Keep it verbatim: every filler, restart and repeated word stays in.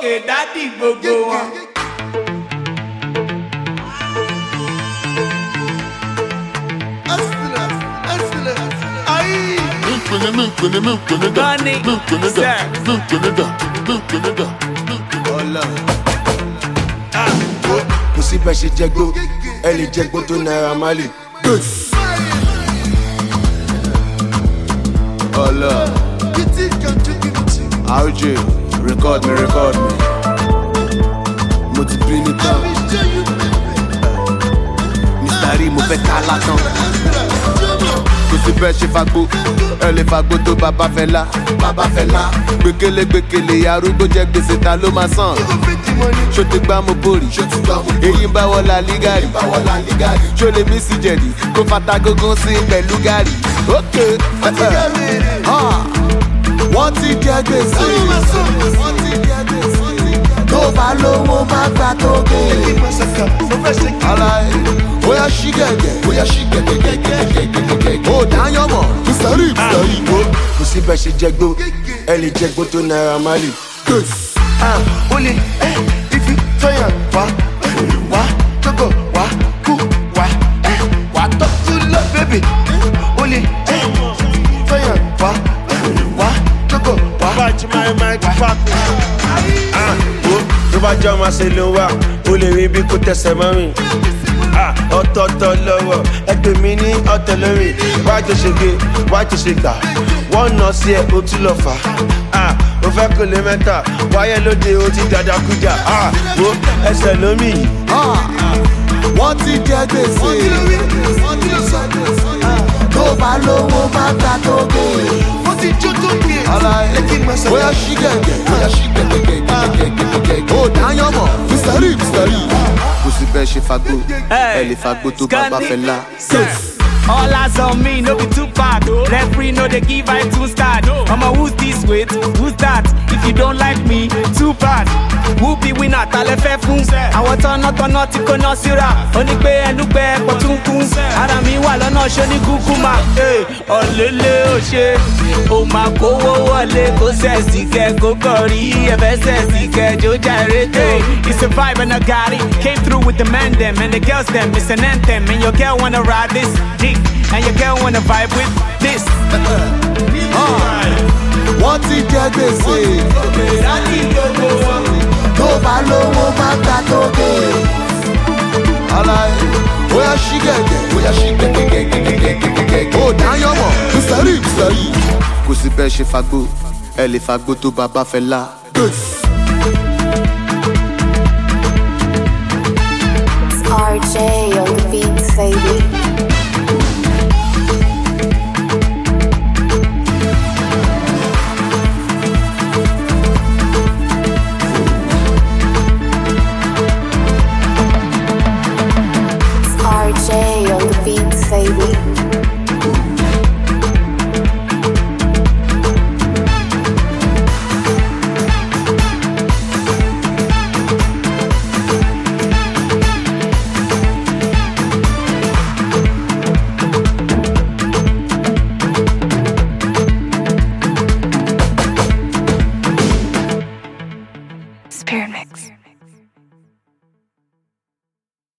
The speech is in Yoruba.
Okay, daddy gbogbo wọn. Gunny, sir. Kò sí bẹ́ẹ̀ ṣe jẹgbó, ẹ lè jẹgbó tó Naira Marley. Allah. R J, record me, record me. Mo ti bí ní tán. Mister Rí mo fẹ́ ká látàn. Kò sí bẹ́ẹ̀ ṣe fagbó, ẹ lè fagbó tó bàbá Fẹlá. Bàbá Fẹlá. Gbékélé gbékélé arúgbó jẹ gbèsè ta ló máa san. Ṣó ti gbá mo bórì, èyí ń bá wọ la lígàrí. Ṣó lè mí sí jẹ̀dí, kó fata gógó sí pẹ̀lú gàrí. Okay. Wọ́n ti jẹ gbèsè. Tó bá lówó má gbà tó gbé. Aláì, bóyá ṣí gẹ̀gẹ̀, bóyá ṣí gẹ̀gẹ̀gẹ̀gẹ̀gẹ̀gẹ̀gẹ̀. Ó dáyọ̀ mọ̀, Mister Rí, Mister Rí. Kò sí bẹ́ẹ̀ ṣe jẹgbó, ẹ lè jẹgbó tó Naira Marley. Ó lè ifi tọ́yàn wá, wá, tókò wá, kú wá, wá tọ́ tú lọ bébì. Ó lè tọ́yàn wá, wá, tókò wá. Bájú máa ń máa ń fàkùn. Tó bá jẹ́ ọmọ ṣe ló wà, ó lè rí bí kò tẹ̀sẹ̀ mọ́rin. Ọ̀tọ̀ọ̀tọ̀ lọ́wọ́, ẹgbẹ́ mi ní ọ̀tẹ̀ lórí. Wájú ṣe gbé, wájú ṣe gbà. Wọ́n nà sí ẹ, o tún lọ fà. Ó fẹ́ kò lè mẹ́ta, wáyé lóde o ti dàda kújà. Wo ẹsẹ̀ lómi. Wọ́n ti jẹ gbèsè. Tó bá lówó má gbà tó gbé. Wọ́n ti jó tó gbé. Bóyá ṣí gẹ̀gẹ̀, bóyá ṣí gẹ̀gẹ̀gẹ̀gẹ̀gẹ̀gẹ̀. Ó dáyọ̀ mọ̀, Mister Rí, Mister Rí. Kò sí bẹ́ẹ̀ ṣe fagbó, ẹ lè fagbó tó bàbá Fẹlá. All eyes on me, no be too bad. Referee no they give I two start. Mama, who's this with? Who's that? If you don't like me, too bad. Who be winner? Tale fe fun. I want to not to not to no sira. Oni pe enu pe potunkun. Ara mi wa lọ́nà ṣe ni kukuma. Eh, olele o ṣe. O ma ko wo wọlé kó sexy ke kó kori. E fe sexy ke jo jare te. It's a vibe and I got it. Came through with the men them and the girls them. It's an anthem and your girl wanna ride this dick. And your girl wanna vibe with this. Wọ́n ti jẹ gbèsè. Tó bá lówó má gbà tó gbé. Aláì, bóyá ṣí gẹ̀gẹ̀, bóyá ṣí gẹ̀gẹ̀gẹ̀gẹ̀gẹ̀gẹ̀gẹ̀. Ó dáyọ̀ mọ̀, Mister Rí, Mister Rí. Kò sí bẹ́ẹ̀ ṣe fagbó, ẹ lè fagbó tó bàbá Fẹlá.